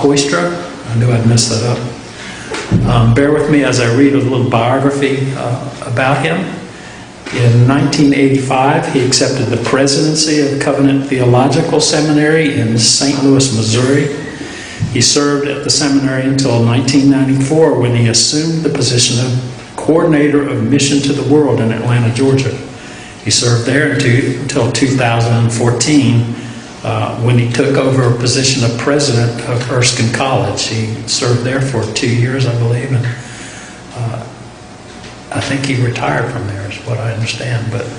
Koistra. I knew I'd messed that up. Bear with me as I read a little biography about him. In 1985, he accepted the presidency of Covenant Theological Seminary in St. Louis, Missouri. He served at the seminary until 1994 when he assumed the position of coordinator of Mission to the World in Atlanta, Georgia. He served there until 2014 when he took over a position of president of Erskine College. He served there for 2 years, I believe, and I think he retired from there is what I understand. But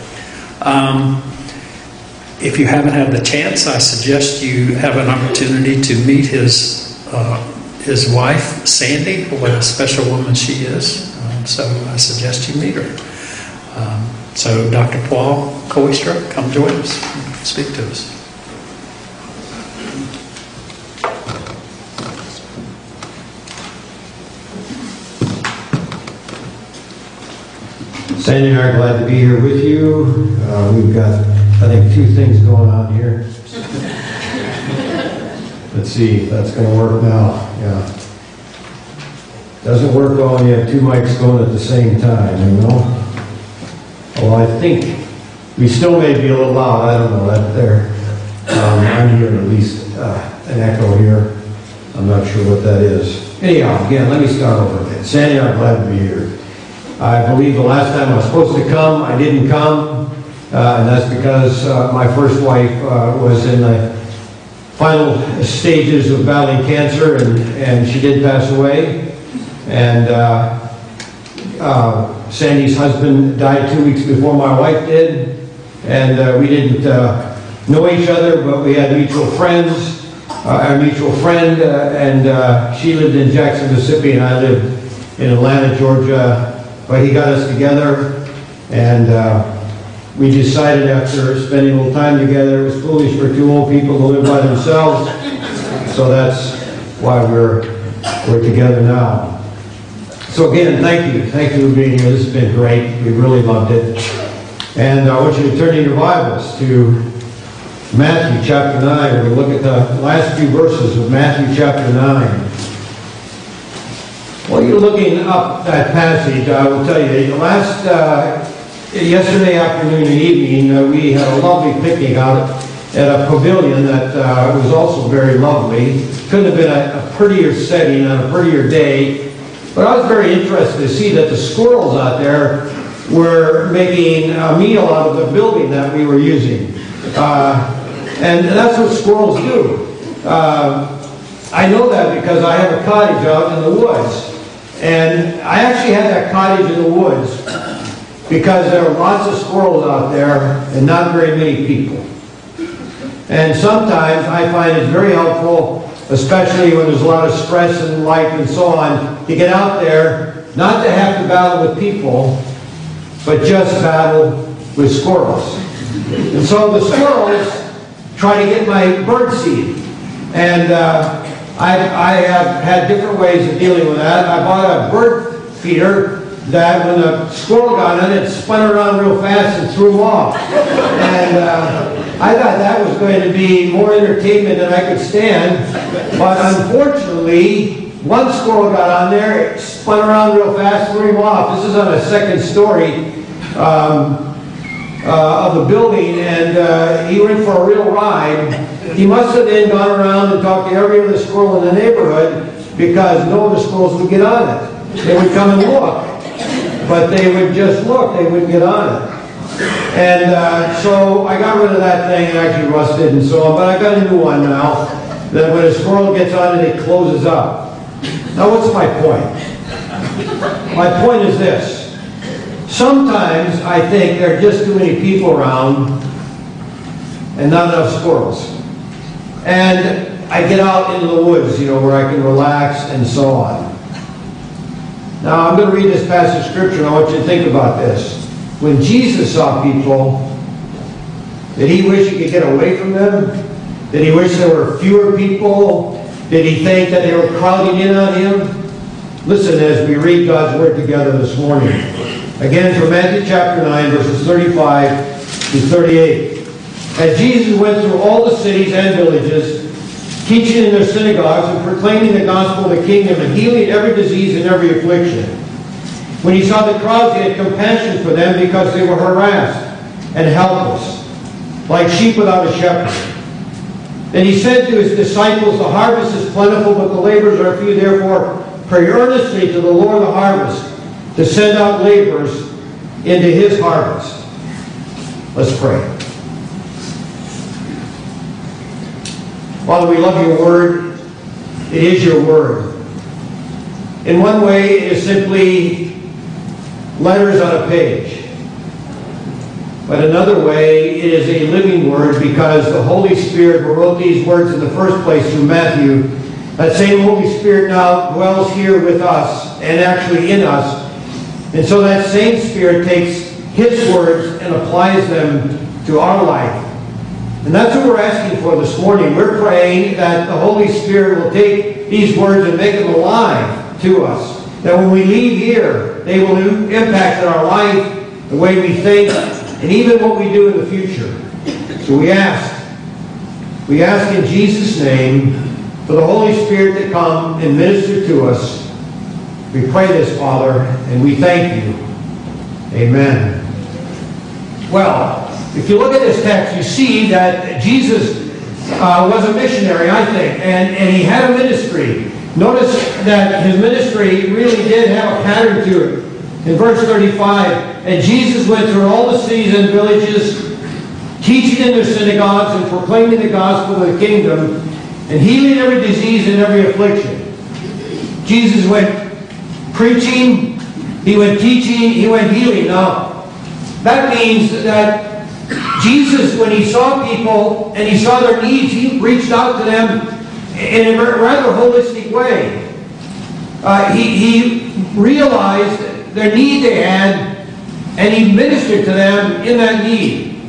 if you haven't had the chance, I suggest you have an opportunity to meet his wife, Sandy. What a special woman she is. So I suggest you meet her. So Dr. Paul Koistra, come join us. Speak to us. Sandy and I are glad to be here with you. We've got, I think, 2 things going on here. Let's see if that's going to work now. Yeah. Doesn't work well when you have 2 mics going at the same time, you know? Well, I think we still may be a little loud. I don't know that there. I'm hearing at least an echo here. I'm not sure what that is. Anyhow, again, let me start over again. Sandy and I are glad to be here. I believe the last time I was supposed to come, I didn't come, and that's because my first wife was in the final stages of battling cancer, and she did pass away. And Sandy's husband died 2 weeks before my wife did, and we didn't know each other, but we had mutual friends. Our mutual friend, and she lived in Jackson, Mississippi, and I lived in Atlanta, Georgia. But he got us together, and we decided after spending a little time together, it was foolish for 2 old people to live by themselves. So that's why we're together now. So again, thank you. Thank you for being here. This has been great. We really loved it. And I want you to turn in your Bibles to Matthew chapter 9. We're going to look at the last few verses of Matthew chapter 9. While you're looking up that passage, I will tell you, yesterday afternoon and evening, we had a lovely picnic out at a pavilion that was also very lovely. Couldn't have been a prettier setting on a prettier day. But I was very interested to see that the squirrels out there were making a meal out of the building that we were using. And that's what squirrels do. I know that because I have a cottage out in the woods. And I actually had that cottage in the woods because there were lots of squirrels out there and not very many people. And sometimes I find it's very helpful, especially when there's a lot of stress in life and so on, to get out there, not to have to battle with people, but just battle with squirrels. And so the squirrels try to get my bird seed. And I have had different ways of dealing with that. I bought a bird feeder that when the squirrel got in it, spun around real fast and threw them off. And I thought that was going to be more entertainment than I could stand. But unfortunately, one squirrel got on there, spun around real fast, threw him off. This is on a 2nd story of the building, and he went for a real ride. He must have then gone around and talked to every other squirrel in the neighborhood because no other squirrels would get on it. They would come and look, but they would just look. They wouldn't get on it. And so I got rid of that thing. It actually rusted and so on, but I got a new one now that when a squirrel gets on it, it closes up. Now what's my point? My point is this. Sometimes I think there are just too many people around and not enough squirrels. And I get out into the woods, where I can relax and so on. Now I'm going to read this passage of scripture and I want you to think about this. When Jesus saw people, did he wish he could get away from them? Did he wish there were fewer people? Did he think that they were crowding in on him? Listen as we read God's word together this morning. Again, from Matthew chapter 9, verses 35 to 38. As Jesus went through all the cities and villages, teaching in their synagogues and proclaiming the gospel of the kingdom and healing every disease and every affliction. When he saw the crowds, he had compassion for them because they were harassed and helpless, like sheep without a shepherd. Then he said to his disciples, the harvest is plentiful, but the laborers are few. Therefore, pray earnestly to the Lord of the harvest to send out laborers into his harvest. Let's pray. Father, we love your word. It is your word. In one way, it is simply letters on a page. But another way, it is a living word because the Holy Spirit who wrote these words in the first place through Matthew, that same Holy Spirit now dwells here with us and actually in us. And so that same Spirit takes his words and applies them to our life. And that's what we're asking for this morning. We're praying that the Holy Spirit will take these words and make them alive to us. That when we leave here, they will impact our life, the way we think, and even what we do in the future. So we ask in Jesus' name for the Holy Spirit to come and minister to us. We pray this, Father, and we thank you. Amen. Well, if you look at this text, you see that Jesus was a missionary, I think, and he had a ministry. Notice that his ministry really did have a pattern to it. In verse 35, and Jesus went through all the cities and villages, teaching in their synagogues and proclaiming the gospel of the kingdom, and healing every disease and every affliction. Jesus went preaching, he went teaching, he went healing. Now, that means that Jesus, when he saw people and he saw their needs, he reached out to them in a rather holistic way. He realized their need they had, and he ministered to them in that need.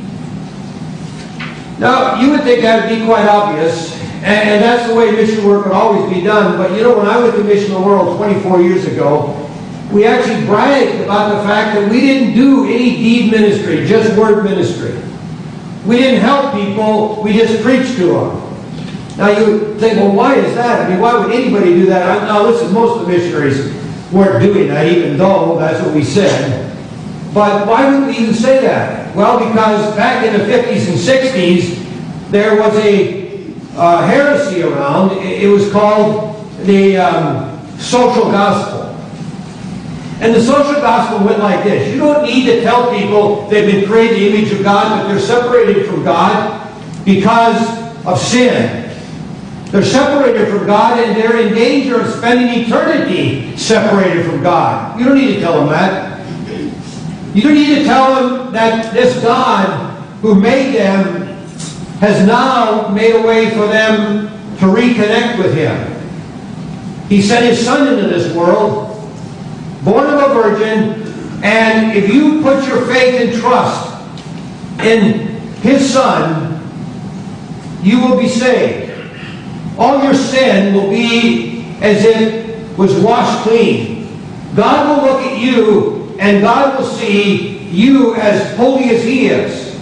Now, you would think that would be quite obvious, and that's the way mission work would always be done. But you know, when I went to Mission the World 24 years ago, we actually bragged about the fact that we didn't do any deed ministry, just word ministry. We didn't help people, we just preached to them. Now you think, well, why is that? I mean, why would anybody do that? Now listen, most of the missionaries weren't doing that, even though that's what we said. But why would we even say that? Well, because back in the 50s and 60s, there was a heresy around. It was called the social gospel. And the social gospel went like this. You don't need to tell people they've been created in the image of God, but they're separated from God because of sin. They're separated from God, and they're in danger of spending eternity separated from God. You don't need to tell them that. You don't need to tell them that this God who made them has now made a way for them to reconnect with Him. He sent His Son into this world, born of a virgin, and if you put your faith and trust in His Son, you will be saved. All your sin will be as if it was washed clean. God will look at you, and God will see you as holy as He is.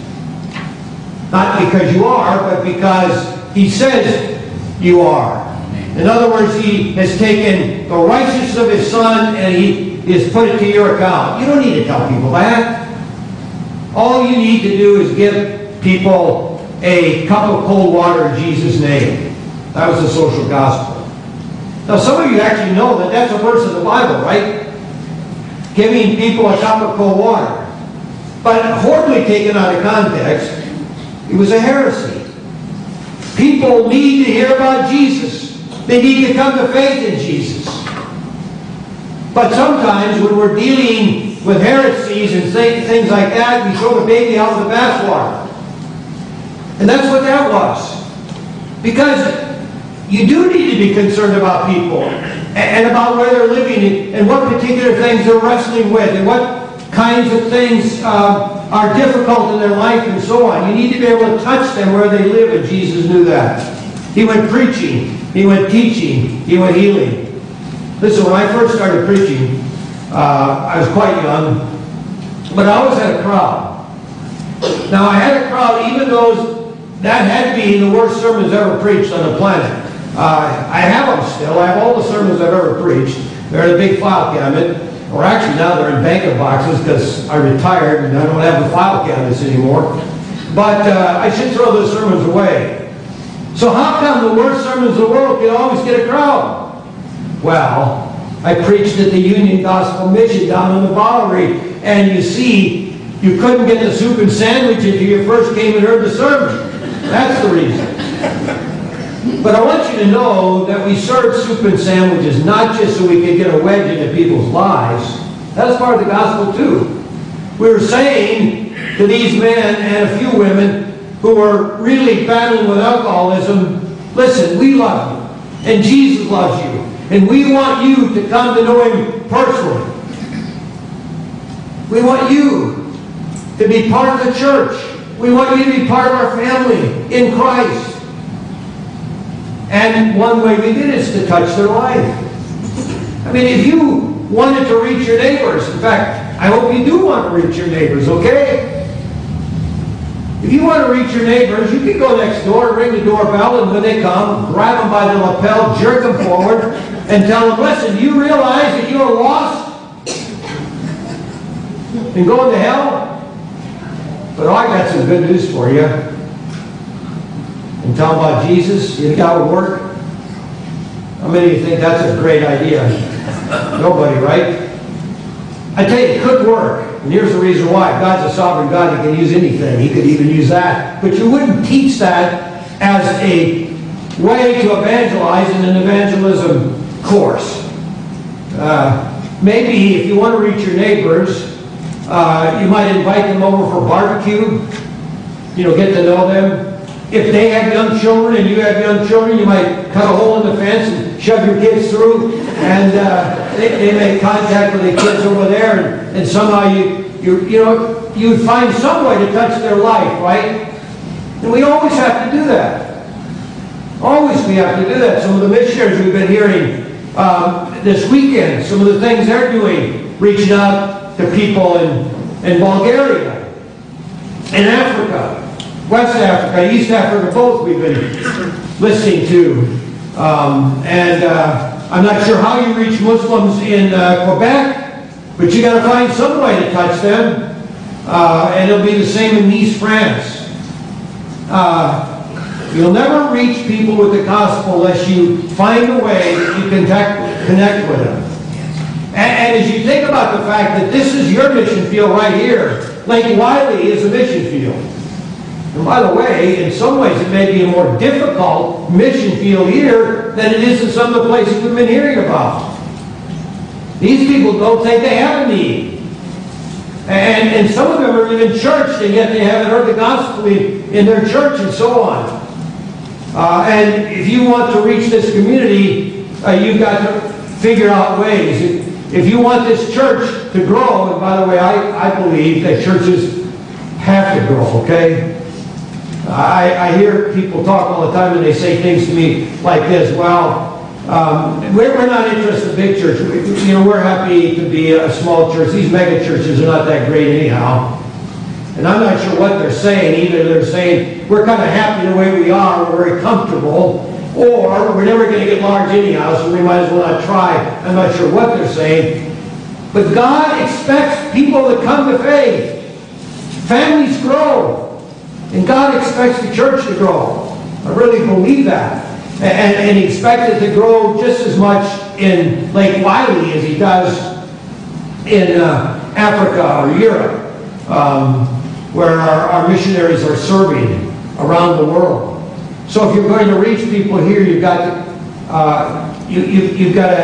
Not because you are, but because He says you are. In other words, He has taken the righteousness of His Son and He has put it to your account. You don't need to tell people that. All you need to do is give people a cup of cold water in Jesus' name. That was the social gospel. Now, some of you actually know that that's a verse of the Bible, right? Giving people a cup of cold water. But horribly taken out of context, it was a heresy. People need to hear about Jesus. They need to come to faith in Jesus. But sometimes when we're dealing with heresies and things like that, we throw the baby out with the bathwater. And that's what that was. Because you do need to be concerned about people and about where they're living and what particular things they're wrestling with and what kinds of things are difficult in their life and so on. You need to be able to touch them where they live, and Jesus knew that. He went preaching, He went teaching, He went healing. Listen, when I first started preaching, I was quite young, but I always had a crowd. Now, I had a crowd, even though that had been the worst sermons ever preached on the planet. I have them still. I have all the sermons I've ever preached. They're in a big file cabinet. Or actually now they're in banker boxes because I retired and I don't have the file cabinets anymore. But I should throw those sermons away. So how come the worst sermons in the world can always get a crowd? Well, I preached at the Union Gospel Mission down in the Bowery, and you see, you couldn't get the soup and sandwich until you first came and heard the sermon. That's the reason. But I want you to know that we serve soup and sandwiches not just so we can get a wedge into people's lives. That's part of the gospel too. We were saying to these men and a few women who were really battling with alcoholism, listen, we love you, and Jesus loves you, and we want you to come to know Him personally. We want you to be part of the church. We want you to be part of our family in Christ. And one way we did it is to touch their life. I mean, if you wanted to reach your neighbors, in fact, I hope you do want to reach your neighbors, okay? If you want to reach your neighbors, you can go next door, ring the doorbell, and when they come, grab them by the lapel, jerk them forward, and tell them, listen, do you realize that you're lost and going to hell? But I got some good news for you. And tell them about Jesus, you think that would work? How many of you think that's a great idea? Nobody, right? I tell you, it could work. And here's the reason why. God's a sovereign God. He can use anything. He could even use that. But you wouldn't teach that as a way to evangelize in an evangelism course. Maybe if you want to reach your neighbors, you might invite them over for barbecue. You know, get to know them. If they have young children and you have young children, you might cut a hole in the fence and shove your kids through, and they make contact with the kids over there, and somehow you'd find some way to touch their life, right? And we always have to do that. Always we have to do that. Some of the missionaries we've been hearing this weekend, some of the things they're doing, reaching out to people in Bulgaria, in Africa, West Africa, East Africa, both we've been listening to. I'm not sure how you reach Muslims in Quebec, but you got to find some way to touch them. And it'll be the same in Nice, France. You'll never reach people with the gospel unless you find a way that you can connect with them. And as you think about the fact that this is your mission field right here, Lake Wiley is a mission field. And by the way, in some ways it may be a more difficult mission field here than it is in some of the places we've been hearing about. These people don't think they have a need. And some of them are even churched, and yet they haven't heard the gospel in their church and so on. And if you want to reach this community, you've got to figure out ways. If you want this church to grow, and by the way, I believe that churches have to grow, okay? I hear people talk all the time and they say things to me like this, well, we're not interested in big church. We're happy to be a small church. These mega churches are not that great anyhow. And I'm not sure what they're saying. Either they're saying we're kind of happy the way we are, we're very comfortable, or we're never going to get large anyhow, so we might as well not try. I'm not sure what they're saying. But God expects people to come to faith. Families grow. And God expects the church to grow. I really believe that. And He expects it to grow just as much in Lake Wiley as He does in Africa or Europe, where our missionaries are serving around the world. So if you're going to reach people here, you've got to you've got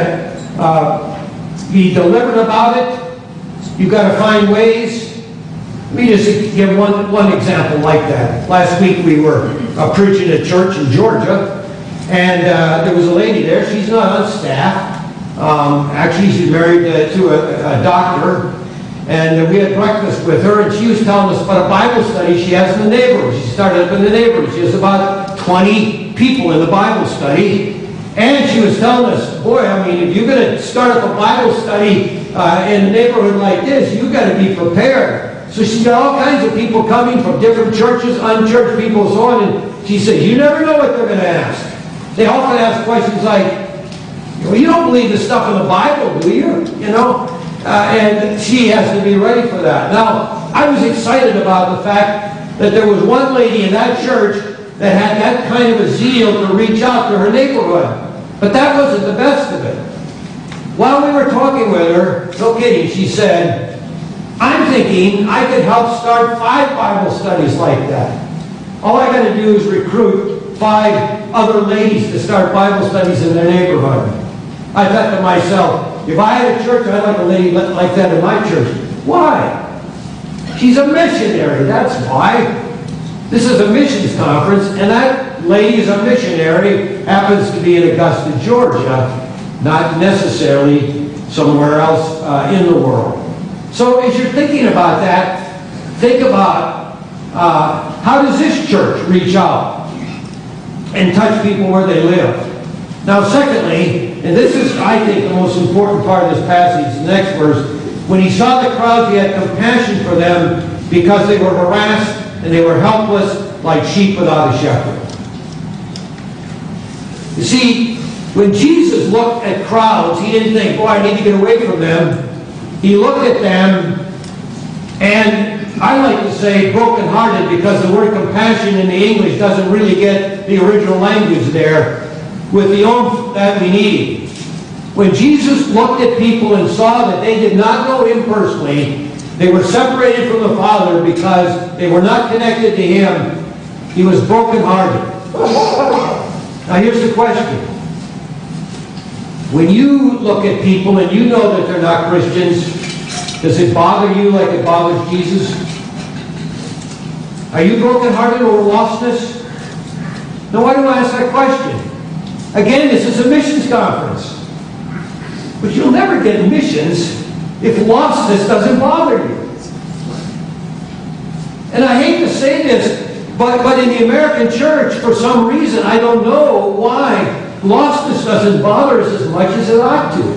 to be deliberate about it. You've got to find ways. Let me just give one example like that. Last week we were preaching at church in Georgia, and there was a lady there. She's not on staff. Actually, she's married to a doctor, and we had breakfast with her, and she was telling us about a Bible study she has in the neighborhood. She started up in the neighborhood. She has about 20 people in the Bible study, and she was telling us, boy, I mean, if you're going to start up a Bible study in a neighborhood like this, you've got to be prepared. So she's got all kinds of people coming from different churches, unchurched people, and so on. And she said, you never know what they're going to ask. they often ask questions like, well, you don't believe the stuff in the Bible, do you? You know? And she has to be ready for that. Now, I was excited about the fact that there was one lady in that church that had that kind of a zeal to reach out to her neighborhood. But that wasn't the best of it. While we were talking with her, no kidding, she said, I'm thinking I could help start 5 Bible studies like that. All I got to do is recruit 5 other ladies to start Bible studies in their neighborhood. I thought to myself, if I had a church, I'd like a lady like that in my church. Why? She's a missionary, that's why. This is a missions conference, and that lady is a missionary, happens to be in Augusta, Georgia, not necessarily somewhere else in the world. So as you're thinking about that, think about how does this church reach out and touch people where they live? Now secondly, and this is, I think, the most important part of this passage, the next verse, when he saw the crowds, he had compassion for them because they were harassed and they were helpless like sheep without a shepherd. You see, when Jesus looked at crowds, he didn't think, boy, I need to get away from them. He looked at them, and I like to say brokenhearted because the word compassion in the English doesn't really get the original language there with the oomph that we need. When Jesus looked at people and saw that they did not know him personally, they were separated from the Father because they were not connected to him, he was brokenhearted. Now here's the question. When you look at people and you know that they're not Christians, does it bother you like it bothers Jesus? Are you brokenhearted over lostness? Now why do I ask that question? Again, this is a missions conference. But you'll never get missions if lostness doesn't bother you. And I hate to say this, but in the American church, for some reason, I don't know why, lostness doesn't bother us as much as it ought to.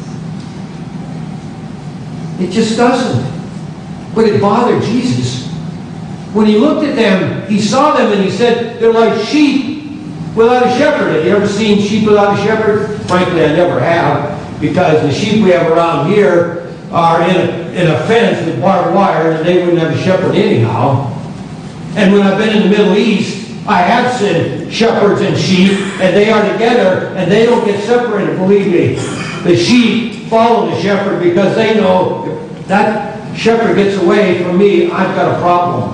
It just doesn't. But it bothered Jesus. When he looked at them, he saw them and he said, they're like sheep without a shepherd. Have you ever seen sheep without a shepherd? Frankly, I never have, because the sheep we have around here are in a fence with barbed wire, and they wouldn't have a shepherd anyhow. And when I've been in the Middle East, I have seen shepherds and sheep, and they are together, and they don't get separated, believe me. The sheep follow the shepherd because they know if that shepherd gets away from me, I've got a problem.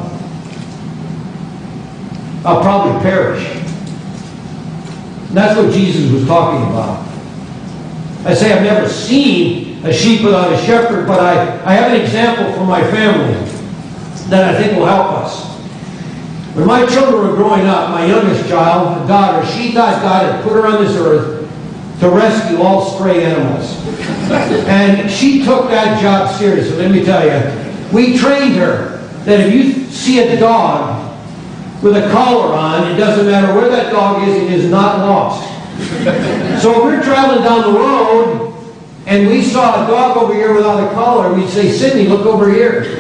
I'll probably perish. And that's what Jesus was talking about. I say I've never seen a sheep without a shepherd, but I have an example from my family that I think will help us. When my children were growing up, my youngest child, a daughter, she thought God had put her on this earth to rescue all stray animals. And she took that job seriously, let me tell you. We trained her that if you see a dog with a collar on, it doesn't matter where that dog is, it is not lost. So if we're traveling down the road and we saw a dog over here without a collar, we'd say, Sydney, look over here.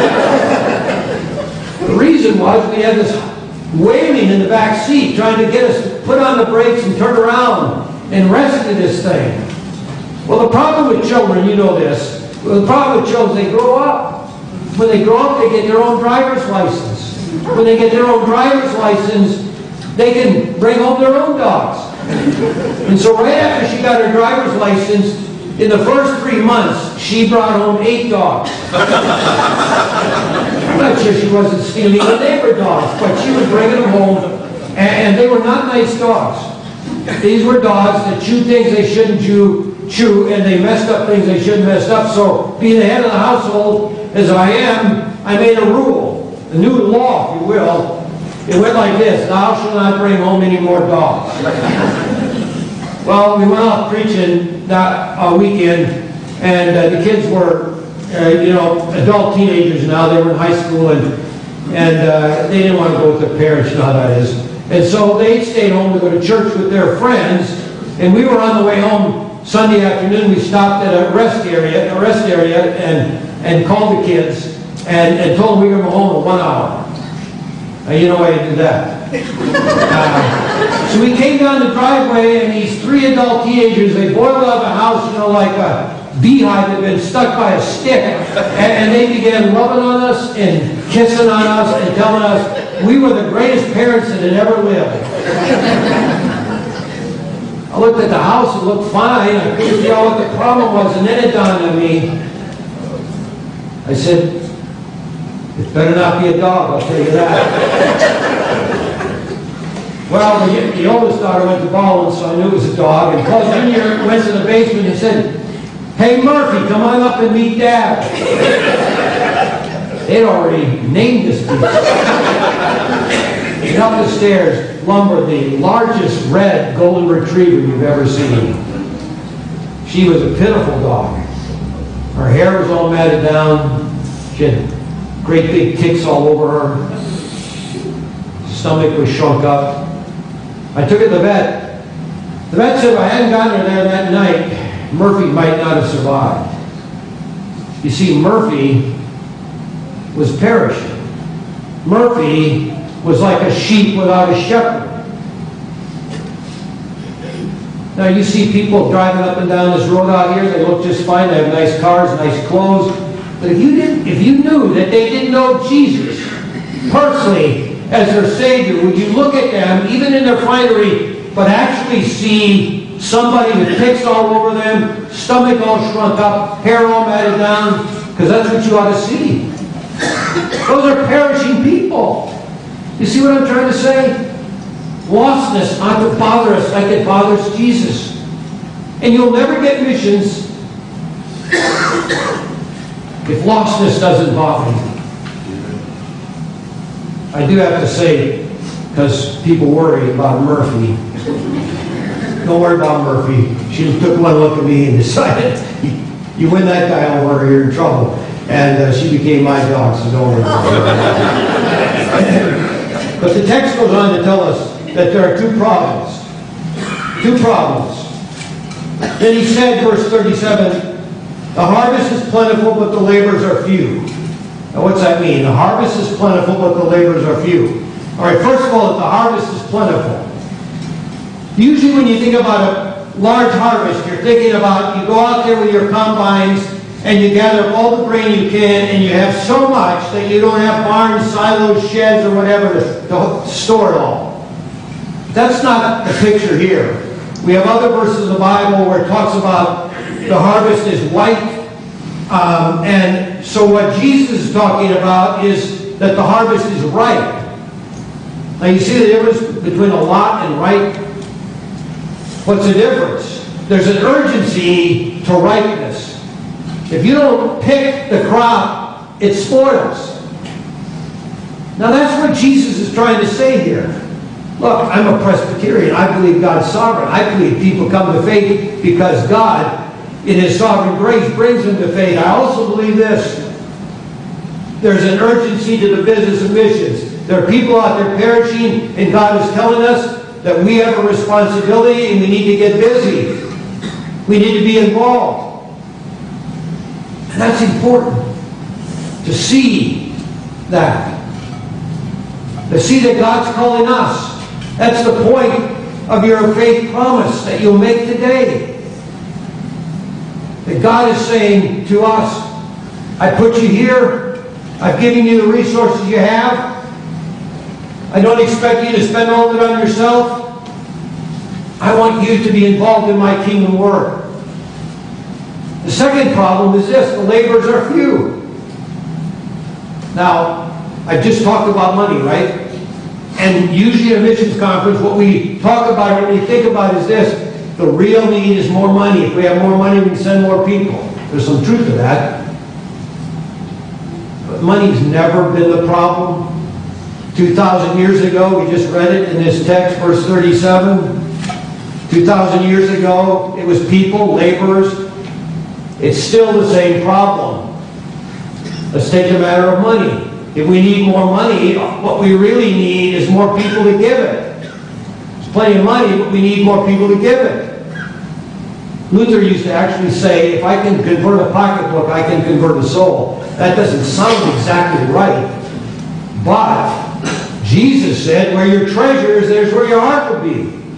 The reason was we had this wailing in the back seat trying to get us to put on the brakes and turn around and rescue this thing. Well, the problem with children, you know this, the problem with children, they grow up. When they grow up, they get their own driver's license. When they get their own driver's license, they can bring home their own dogs. And so right after she got her driver's license, in the first 3 months, she brought home 8 dogs. I'm not sure she wasn't stealing the neighbor dogs, but she was bringing them home, and they were not nice dogs. These were dogs that chewed things they shouldn't chew, and they messed up things they shouldn't mess up. So, being the head of the household, as I am, I made a rule, a new law, if you will. It went like this: thou shalt not bring home any more dogs. Well, we went off preaching that weekend, and the kids were, adult teenagers now. They were in high school, and they didn't want to go with their parents, you know how that is. And so they stayed home to go to church with their friends, and we were on the way home Sunday afternoon. We stopped at a rest area, and called the kids and told them we were going to go home in 1 hour. You know why you do that. So we came down the driveway, and these three adult teenagers, they boiled out of the house, like a beehive that had been stuck by a stick, and they began loving on us and kissing on us and telling us we were the greatest parents that had ever lived. I looked at the house, it looked fine, I couldn't figure out what the problem was, and then it dawned on me. I said, it better not be a dog, I'll tell you that. Well, the oldest daughter went to bawling, so I knew it was a dog, and Paul Jr. went to the basement and said, "Hey Murphy, come on up and meet Dad." They'd already named this beast. And up the stairs lumbered the largest red golden retriever you've ever seen. She was a pitiful dog. Her hair was all matted down. She had great big ticks all over her. Stomach was shrunk up. I took her to the vet. The vet said if I hadn't gotten her there that night, Murphy might not have survived. You see, Murphy was perishing. Murphy was like a sheep without a shepherd. Now you see people driving up and down this road out here, they look just fine, they have nice cars, nice clothes. But if you knew that they didn't know Jesus personally as their Savior, would you look at them, even in their finery, but actually see somebody with ticks all over them, stomach all shrunk up, hair all matted down? Because that's what you ought to see. Those are perishing people. You see what I'm trying to say? Lostness ought to bother us like it bothers Jesus. And you'll never get missions if lostness doesn't bother you. I do have to say, because people worry about Murphy, don't worry about Murphy. She took one look at me and decided, you win that guy over, you're in trouble. And she became my dog, so don't worry about her. But the text goes on to tell us that there are two problems. Two problems. Then he said, verse 37, the harvest is plentiful, but the laborers are few. Now what's that mean? The harvest is plentiful, but the laborers are few. All right, first of all, the harvest is plentiful. Usually when you think about a large harvest, you're thinking about you go out there with your combines and you gather all the grain you can, and you have so much that you don't have barns, silos, sheds, or whatever to store it all. That's not the picture here. We have other verses of the Bible where it talks about the harvest is white. And so what Jesus is talking about is that the harvest is ripe. Now you see the difference between a lot and ripe? What's the difference? There's an urgency to ripeness. If you don't pick the crop, it spoils. Now that's what Jesus is trying to say here. Look, I'm a Presbyterian. I believe God's sovereign. I believe people come to faith because God, in His sovereign grace, brings them to faith. I also believe this. There's an urgency to the business of missions. There are people out there perishing, and God is telling us that we have a responsibility and we need to get busy. We need to be involved. And that's important to see that. To see that God's calling us. That's the point of your faith promise that you'll make today. That God is saying to us, I put you here. I've given you the resources you have. I don't expect you to spend all of it on yourself. I want you to be involved in my kingdom work. The second problem is this: the laborers are few. Now, I just talked about money, right? And usually at a missions conference, what we talk about, what we think about is this: the real need is more money. If we have more money, we can send more people. There's some truth to that. But money's never been the problem. 2,000 years ago, we just read it in this text, verse 37. 2,000 years ago, it was people, laborers. It's still the same problem. Let's take the matter of money. If we need more money, what we really need is more people to give it. There's plenty of money, but we need more people to give it. Luther used to actually say, if I can convert a pocketbook, I can convert a soul. That doesn't sound exactly right. But Jesus said, where your treasure is, there's where your heart will be.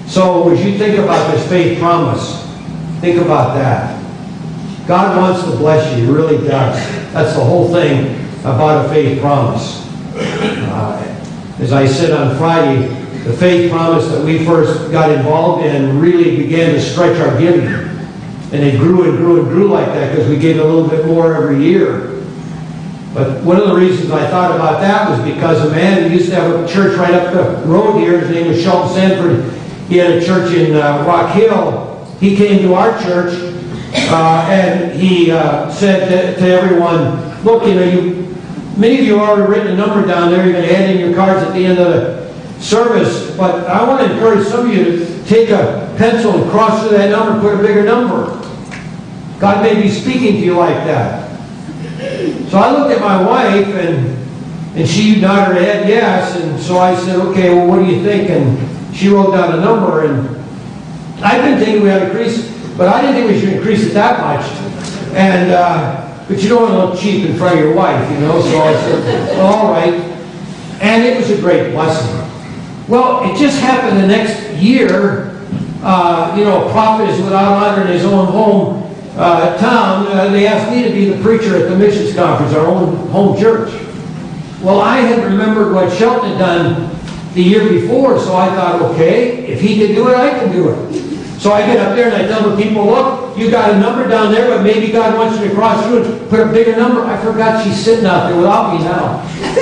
So as you think about this faith promise, think about that. God wants to bless you, He really does. That's the whole thing about a faith promise. As I said on Friday, the faith promise that we first got involved in really began to stretch our giving. And it grew and grew and grew like that because we gave a little bit more every year. But one of the reasons I thought about that was because a man who used to have a church right up the road here, his name was Shelton Sanford, he had a church in Rock Hill. He came to our church and he said to everyone, look, many of you have already written a number down there. You're going to add in your cards at the end of the service. But I want to encourage some of you to take a pencil and cross through that number and put a bigger number. God may be speaking to you like that. So I looked at my wife, and she nodded her head yes. And so I said, okay, well, what do you think? And she wrote down a number. And I've been thinking we ought to increase, but I didn't think we should increase it that much. And but you don't want to look cheap in front of your wife, So I said, well, all right. And it was a great blessing. Well, it just happened the next year, a prophet is without honor in his own home town. They asked me to be the preacher at the missions conference, our own home church. Well, I had remembered what Shelton had done the year before, so I thought, okay, if he can do it, I can do it. So I get up there and I tell the people, look, you got a number down there, but maybe God wants you to cross through and put a bigger number. I forgot she's sitting out there without me now.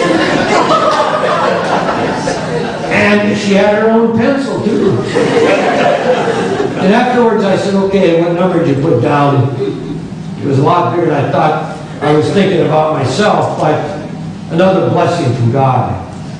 And she had her own pencil, too. And afterwards I said, okay, what number did you put down? It was a lot bigger than I thought I was thinking about myself, but another blessing from God.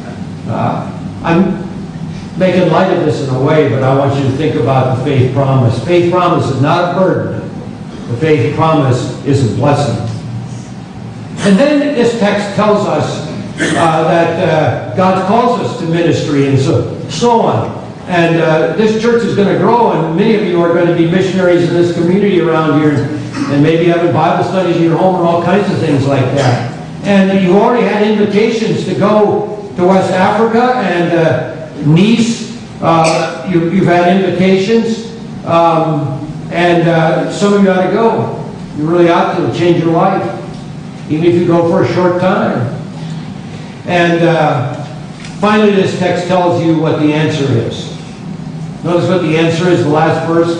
I'm making light of this in a way, but I want you to think about the faith promise. Faith promise is not a burden. The faith promise is a blessing. And then this text tells us that God calls us to ministry and so on. And this church is going to grow, and many of you are going to be missionaries in this community around here, and maybe having Bible studies in your home and all kinds of things like that. And you already had invitations to go to West Africa and Nice. You've had invitations, and some of you ought to go. You really ought to change your life, even if you go for a short time. And finally, this text tells you what the answer is. Notice what the answer is, the last verse.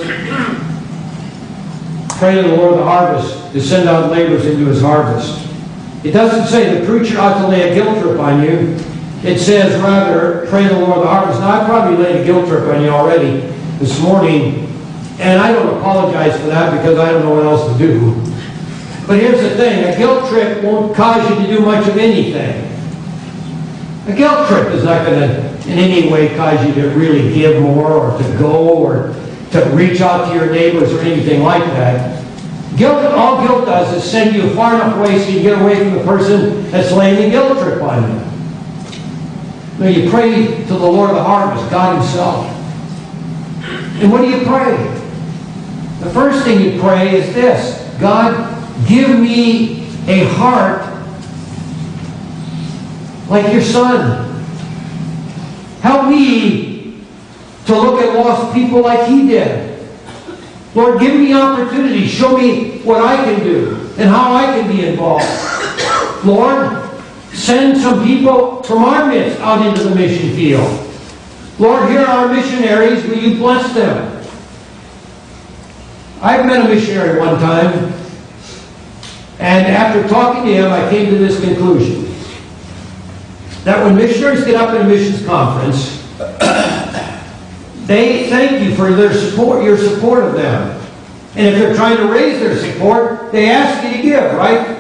Pray to the Lord of the harvest to send out laborers into his harvest. It doesn't say the preacher ought to lay a guilt trip on you. It says, rather, pray to the Lord of the harvest. Now, I probably laid a guilt trip on you already this morning, and I don't apologize for that because I don't know what else to do. But here's the thing. A guilt trip won't cause you to do much of anything. A guilt trip is not going to in any way cause you to really give more or to go or to reach out to your neighbors or anything like that. All guilt does is send you far enough away so you get away from the person that's laying the guilt trip on you. Now you pray to the Lord of the harvest, God himself. And what do you pray? The first thing you pray is this: God, give me a heart like your Son. Help me to look at lost people like he did. Lord, give me opportunity. Show me what I can do and how I can be involved. Lord, send some people from our midst out into the mission field. Lord, here are our missionaries. Will you bless them? I've met a missionary one time, and after talking to him, I came to this conclusion: that when missionaries get up in a missions conference, they thank you for their support, your support of them. And if they're trying to raise their support, they ask you to give, right?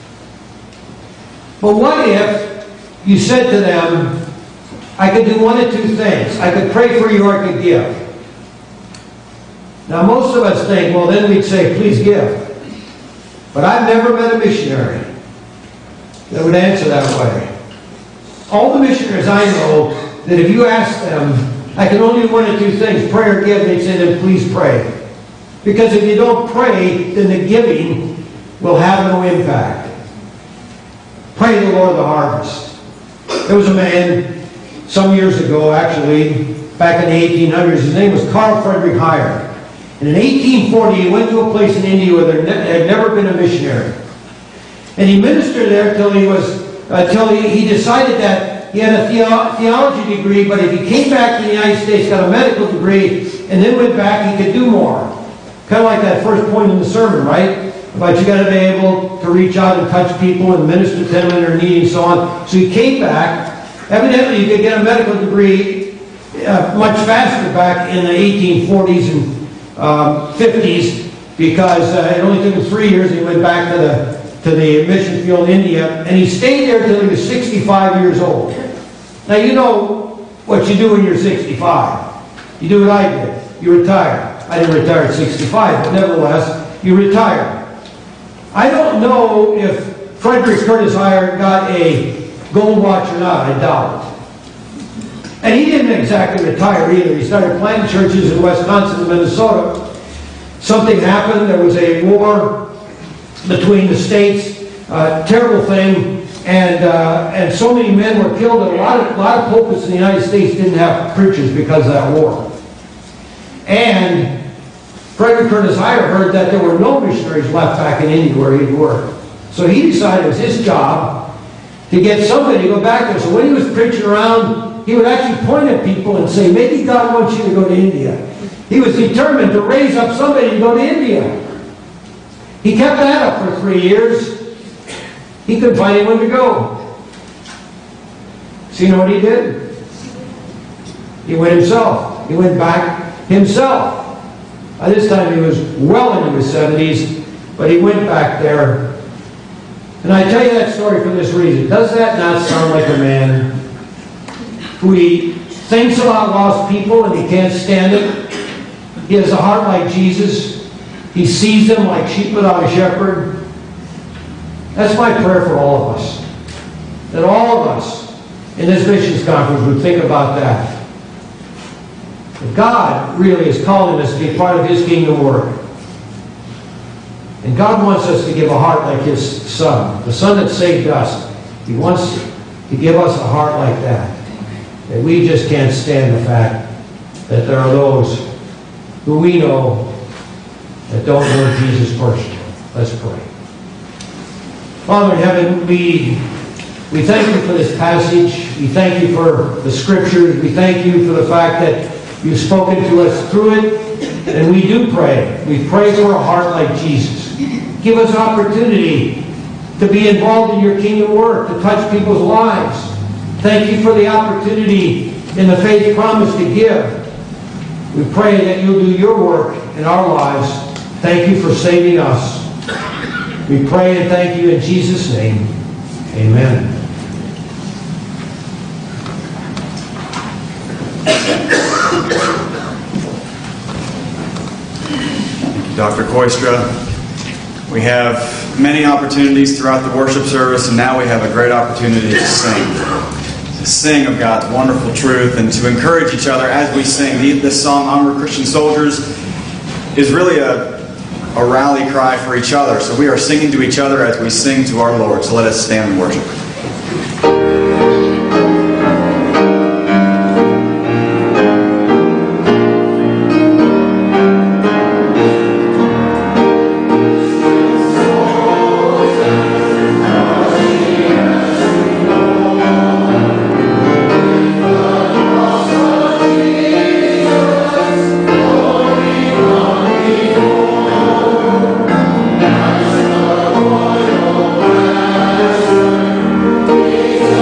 But what if you said to them, I could do one of two things. I could pray for you or I could give. Now most of us think, well then we'd say, please give. But I've never met a missionary that would answer that way. All the missionaries I know, that if you ask them, I can only do one of two things, pray or give, they'd say, then please pray. Because if you don't pray, then the giving will have no impact. Pray to the Lord of the harvest. There was a man some years ago, actually, back in the 1800s. His name was Carl Friedrich Heyer. And in 1840, he went to a place in India where there had never been a missionary. And he ministered there till he decided that he had a theology degree, but if he came back to the United States, got a medical degree, and then went back, he could do more. Kind of like that first point in the sermon, right? About you got to be able to reach out and touch people and minister to them in their need and so on. So he came back. Evidently, you could get a medical degree much faster back in the 1840s and 50s, because it only took him 3 years. He went back to the mission field in India, and he stayed there until he was 65 years old. Now, you know what you do when you're 65. You do what I did. You retire. I didn't retire at 65, but nevertheless, you retire. I don't know if Frederick Curtis Heyer got a gold watch or not. I doubt it. And he didn't exactly retire either. He started planting churches in Wisconsin and Minnesota. Something happened. There was a war between the states. Terrible thing. And so many men were killed. And a lot of pulpits in the United States didn't have preachers because of that war. And Frederick Curtis Heyer heard that there were no missionaries left back in India where he'd worked. So he decided it was his job to get somebody to go back there. So when he was preaching around, he would actually point at people and say, maybe God wants you to go to India. He was determined to raise up somebody to go to India. He kept that up for 3 years. He couldn't find anyone to go. So you know what he did? He went himself. He went back himself. By this time he was well into his 70s, but he went back there. And I tell you that story for this reason. Does that not sound like a man who he thinks about lost people and he can't stand it? He has a heart like Jesus. He sees them like sheep without a shepherd. That's my prayer for all of us. That all of us in this missions conference would think about that. God really is calling us to be part of His kingdom work. And God wants us to give a heart like His Son, the Son that saved us. He wants to give us a heart like that. That we just can't stand the fact that there are those who we know that don't know Jesus personally. Let's pray. Father in heaven, we thank you for this passage. We thank you for the Scriptures. We thank you for the fact that you've spoken to us through it, and we do pray. We pray for a heart like Jesus. Give us opportunity to be involved in your kingdom work, to touch people's lives. Thank you for the opportunity in the faith promise to give. We pray that you'll do your work in our lives. Thank you for saving us. We pray and thank you in Jesus' name. Amen. Dr. Koistra. We have many opportunities throughout the worship service, and now we have a great opportunity to sing of God's wonderful truth and to encourage each other as we sing. This song, Onward Christian Soldiers, is really a rally cry for each other. So we are singing to each other as we sing to our Lord. So let us stand and worship. Yeah.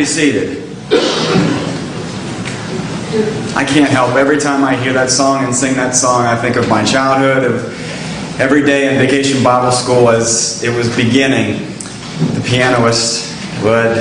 be seated. I can't help. Every time I hear that song and sing that song, I think of my childhood, of every day in Vacation Bible School as it was beginning. The pianist would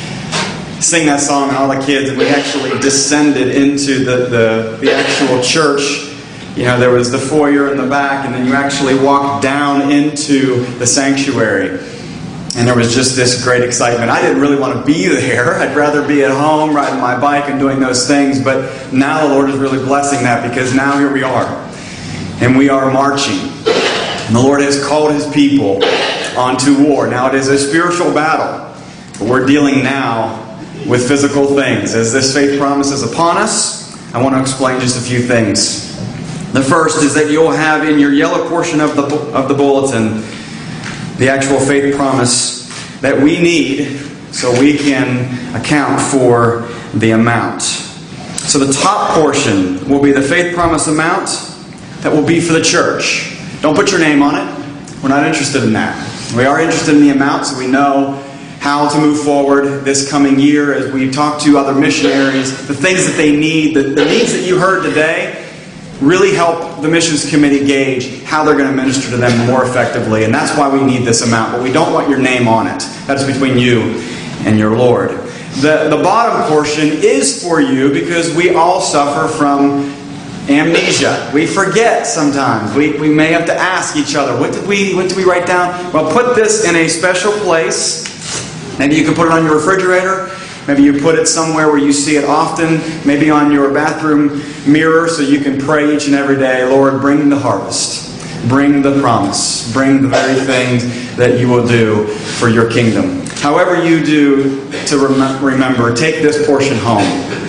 sing that song and all the kids, and we actually descended into the actual church. You know, there was the foyer in the back, and then you actually walked down into the sanctuary. And there was just this great excitement. I didn't really want to be there. I'd rather be at home riding my bike and doing those things. But now the Lord is really blessing that, because now here we are. And we are marching. And the Lord has called His people onto war. Now it is a spiritual battle. But we're dealing now with physical things. As this faith promise is upon us, I want to explain just a few things. The first is that you'll have in your yellow portion of the bulletin the actual faith promise that we need so we can account for the amount. So the top portion will be the faith promise amount that will be for the church. Don't put your name on it. We're not interested in that. We are interested in the amount so we know how to move forward this coming year as we talk to other missionaries, the things that they need, the needs that you heard today really help the missions committee gauge how they're going to minister to them more effectively. And that's why we need this amount. But we don't want your name on it. That's between you and your Lord. The bottom portion is for you because we all suffer from amnesia. We forget sometimes. We may have to ask each other, what did we write down? Well, put this in a special place. Maybe you can put it on your refrigerator. Maybe you put it somewhere where you see it often. Maybe on your bathroom mirror so you can pray each and every day, Lord, bring the harvest. Bring the promise. Bring the very things that you will do for your kingdom. However you do to remember, take this portion home.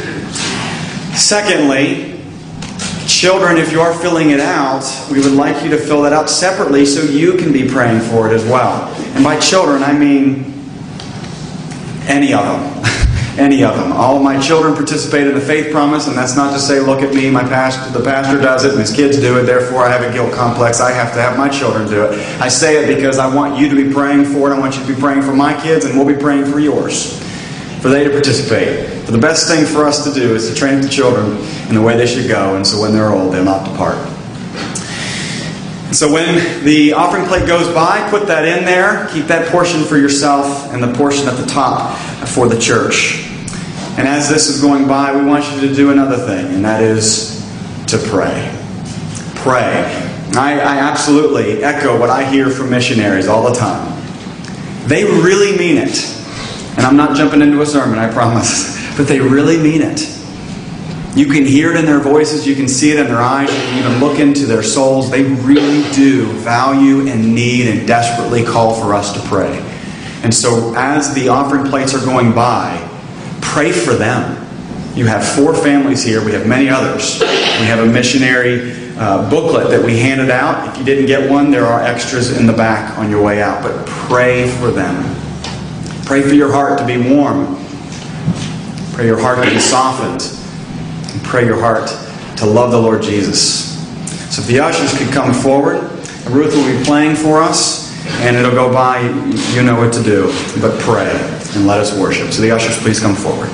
Secondly, children, if you are filling it out, we would like you to fill that out separately so you can be praying for it as well. And by children, I mean any of them. Any of them. All of my children participate in the faith promise, and that's not to say, look at me, the pastor does it, and his kids do it, therefore I have a guilt complex, I have to have my children do it. I say it because I want you to be praying for it, I want you to be praying for my kids, and we'll be praying for yours, for they to participate. But the best thing for us to do is to train the children in the way they should go, and so when they're old, they'll not depart. So when the offering plate goes by, put that in there. Keep that portion for yourself and the portion at the top for the church. And as this is going by, we want you to do another thing, and that is to pray. Pray. I absolutely echo what I hear from missionaries all the time. They really mean it. And I'm not jumping into a sermon, I promise. But they really mean it. You can hear it in their voices. You can see it in their eyes. You can even look into their souls. They really do value and need and desperately call for us to pray. And so as the offering plates are going by, pray for them. You have 4 families here. We have many others. We have a missionary booklet that we handed out. If you didn't get one, there are extras in the back on your way out. But pray for them. Pray for your heart to be warm. Pray your heart to be softened. And pray your heart to love the Lord Jesus. So if the ushers could come forward, Ruth will be playing for us, and it'll go by. You know what to do, but pray and let us worship. So the ushers, please come forward.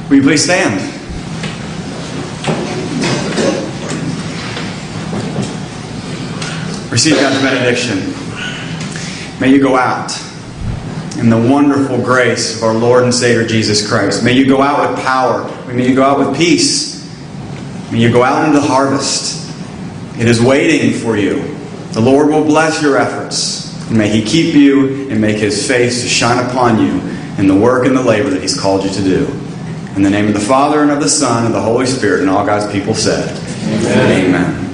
Will you please stand? Receive God's benediction. May you go out in the wonderful grace of our Lord and Savior Jesus Christ. May you go out with power. May you go out with peace. May you go out into the harvest. It is waiting for you. The Lord will bless your efforts. And may He keep you and make His face to shine upon you in the work and the labor that He's called you to do. In the name of the Father, and of the Son, and of the Holy Spirit, and all God's people said, Amen. Amen.